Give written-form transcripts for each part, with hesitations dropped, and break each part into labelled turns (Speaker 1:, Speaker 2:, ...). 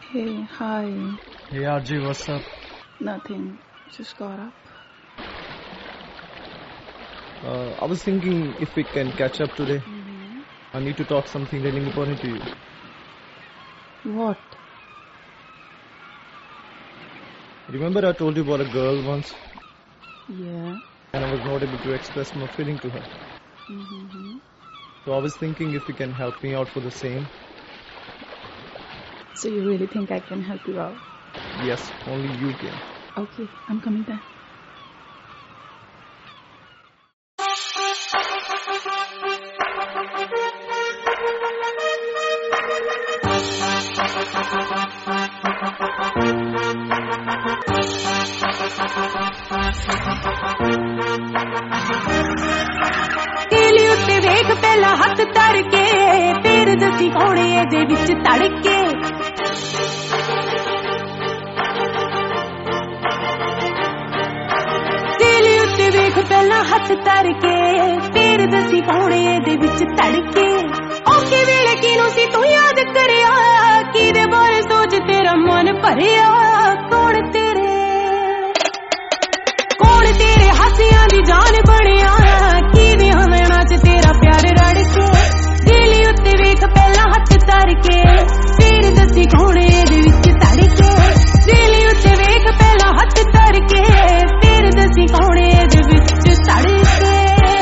Speaker 1: Hey, hi.
Speaker 2: Hey RJ, what's up?
Speaker 1: Nothing. Just got up.
Speaker 2: I was thinking if we can catch up today. I need to talk something really important to you.
Speaker 1: What?
Speaker 2: Remember I told you about a girl once?
Speaker 1: Yeah.
Speaker 2: And I was not able to express my feeling to her. So I was thinking if you can help me out for the same.
Speaker 1: So you really think I can help you out?
Speaker 2: Yes, only you can.
Speaker 1: Okay, I'm coming then.
Speaker 3: केली उत्ते वेख पहला हथ तर के फिर दसी कौने दे विच तड़के केली उत्ते वेख पहला हथ तर के फिर दसी कौने दे विच तड़के औखे वेले किनू सी तू याद करिया किदे बारे सोच तेरा मन भरिया कौन तेरे हसियां दी जान बनिया किवें हवना च तेरा प्यार रड़के दिली उत्ते वेख पहला हथ तर के फिर दसी कौने दे विच तड़के दिली उत्ते वेख पहला हथ तर के फिर दसी कौने दे विच तड़के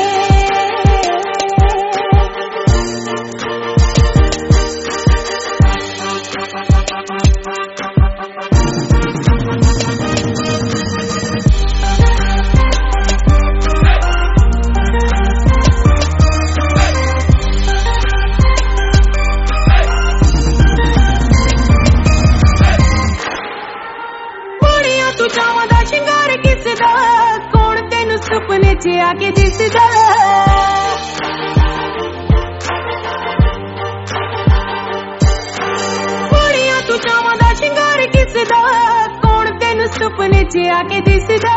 Speaker 3: तू चावां दा शिंगार किसदा कौन तेनू सुपने च आके दिसदा कुड़ियां तू चावां दा शिंगार किसदा कौन तेनू सुपने च आके दिसदा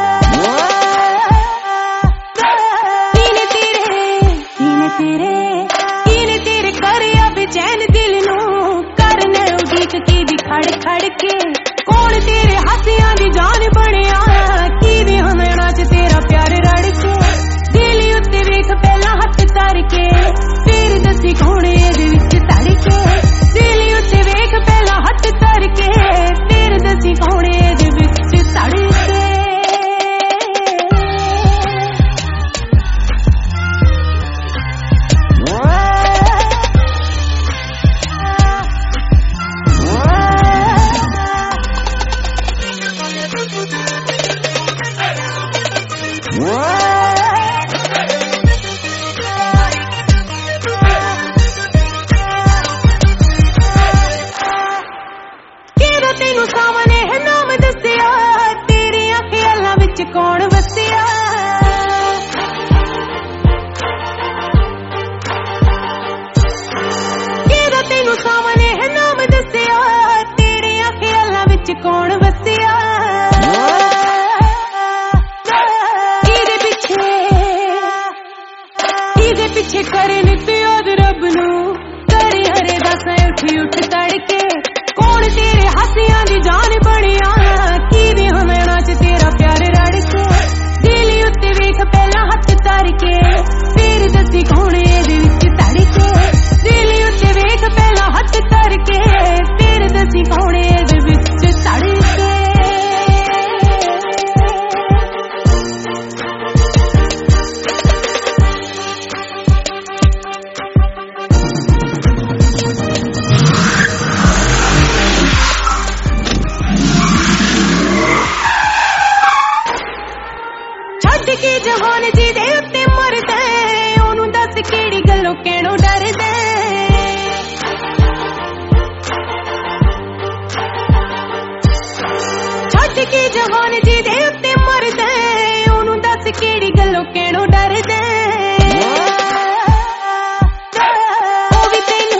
Speaker 3: कीने तेरे करिया बेचैन दिल नू करने उदीक की दी खड़ खड़ के कौन तेरे हसियां दी जान बनिया किवें हवना च तेरा प्यार रड़के दिली उत्ते वेख पहला हथ तर के फिर दसी कौने दे विच तड़के दिली उत्ते वेख पहला हथ तर के फिर दसी कौने दे विच तड़के तेनू सामने है नाम दसिया तेरिया ख्यालां विच कौन वसिया तेनू सामने है नाम दसिया तेरिया ख्यालां विच कौन वसिया इहदे पिछे करे नी प्यार रब नू करे हरे दस उठी उठ तड़के कौन तेरे हसियां दी जान बनिया किवें हवना च तेरा प्यार रड़के दिली उत्ते वेख पहला हथ तर के फिर दसी कौने दे विच तड़के दिली उत्ते वेख पहला हथ तर के फिर दसी कौने दे विच तड़के के जहान जी दे उत्ते मरदा ओनू दस केड़ी गल्लों कहणों डरदा छड्ड के जहान जी दे उत्ते मरदा ओनू दस केड़ी गल्लों कहणों डरदा ओ भी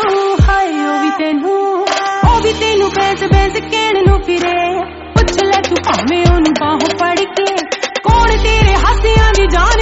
Speaker 3: तेनू बैंस कहण नू फिरे पुछ ले तू भावें ओनू बाहों फड़ के कौन तेरे हसियां दी जान